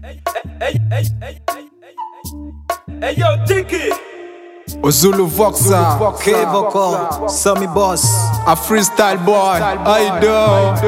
Hey yo, Tiki. Zulu Voxa, K-Vocal, Sammy Boss, a freestyle boy, I do.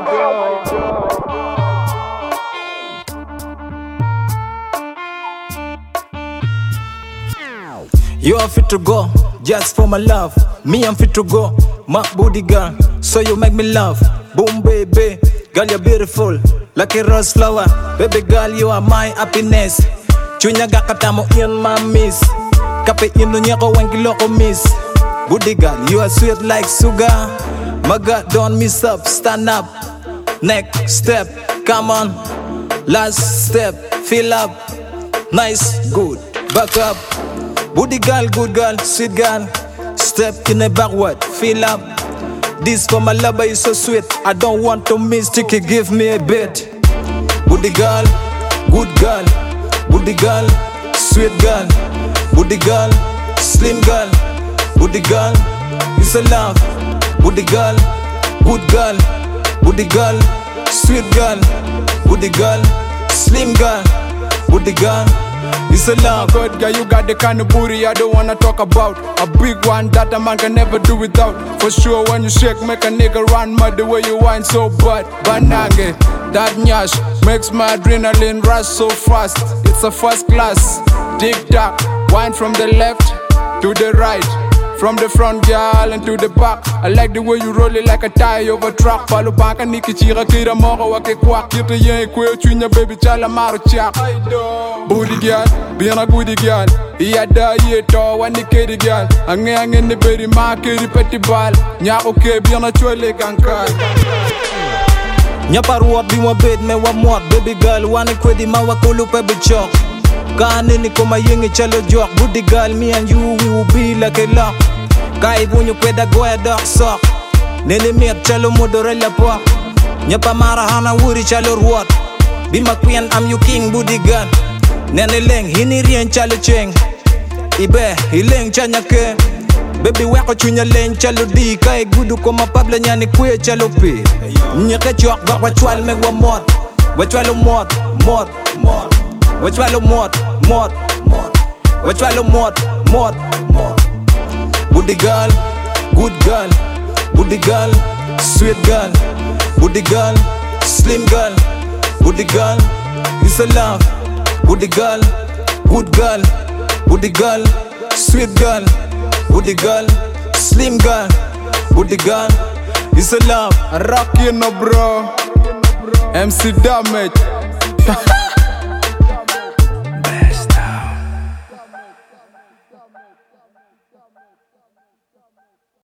You are fit to go, just for my love. Me, I'm fit to go, my booty girl. So you make me laugh. Boom, baby, girl, you're beautiful, like a rose flower. Baby girl, you are my happiness. Chunya gakatamo in my miss. Kape inu nyako wengi loko miss. Booty girl, you are sweet like sugar. My God, don't miss up, stand up. Next step, come on. Last step, fill up. Nice, good, back up. Booty girl, good girl, sweet girl. Step in the backward, fill up. This for my lover is so sweet. I don't want to miss, Tiki, give me a bit. Booty girl, good girl. Booty girl, sweet girl. Booty girl, slim girl. Booty girl, it's a love. Booty girl, good girl. Booty girl, sweet girl. Booty girl, slim girl. Booty girl, it's a love. Good girl, you got the kind of booty I don't wanna talk about. A big one that a man can never do without. For sure when you shake, make a nigga run mad the way you whine so bad. Banange, that nyash makes my adrenaline rush so fast. It's a first class. Tick-tock, wine from the left to the right. From the front, girl, and to the back. I like the way you roll it like a tire over track. Palo banka niki chira kira moro wake kwak. Kirta yen kwe chunya baby chala maro chak. Booty girl, being a goody girl. Iya da ye to wani kedi girl. Ange ni beri ma kedi peti bal. Nya okay being a chole kankal. Nyaparuwa bimwa bed me wa mwak. Baby girl wani kwedi ma wakulu pebe chok. Kani ni koma yengi chalo jok. Booty girl, me and you, we will be like a lock. Kai bunyu kweda goya dog sock. Nene miat chalo modorella po. Nyapa marahana wuri chalo ruot. Be my queen, I'm your king, booty girl. Nene leng, hini rien chalo cheng. Ibe, hileng chanya ke. Baby wako chunya leng chalo di. Kai gudu koma pabla nyani kwe chalo pi. Nyake chok bak wachwal meg wa mot. Wachwalo mot, mot, mot. Wachwalo mot, mot, mot. Wachwalo mot, mot, mot. Booty girl, good girl. Booty girl, sweet girl. Booty girl, slim girl. Booty girl, it's a love. Booty girl, good girl. Booty girl, sweet girl. Booty girl, slim girl. Booty girl, it's a love. Rockin' no bro. MC Damage.